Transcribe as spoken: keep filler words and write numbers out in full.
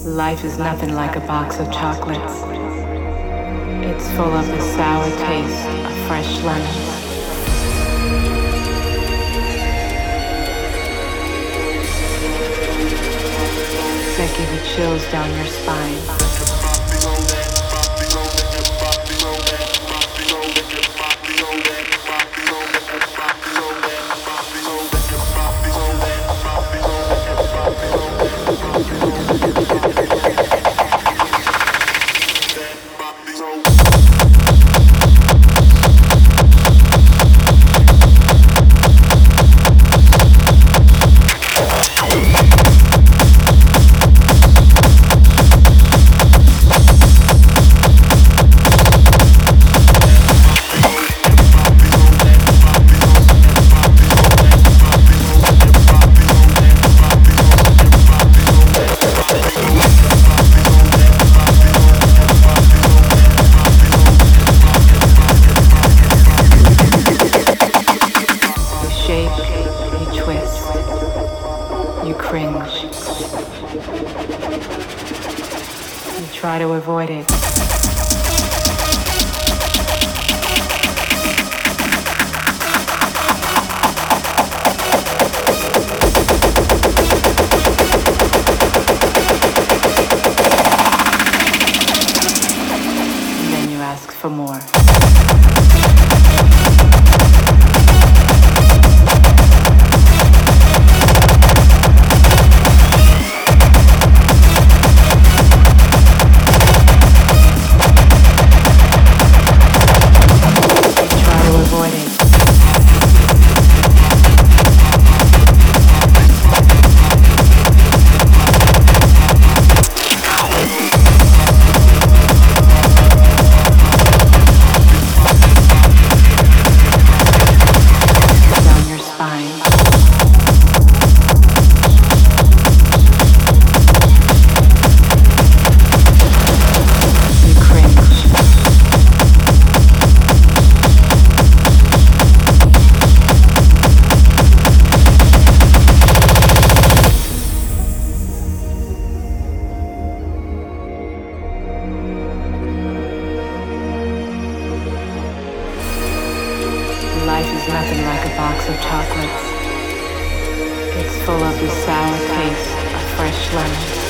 Life is nothing like a box of chocolates. It's full of the sour taste of fresh lemons. That give you chills down your spine. Try to avoid it. And then you ask for more. Life is nothing like a box of chocolates. It's full of the sour taste of fresh lemons.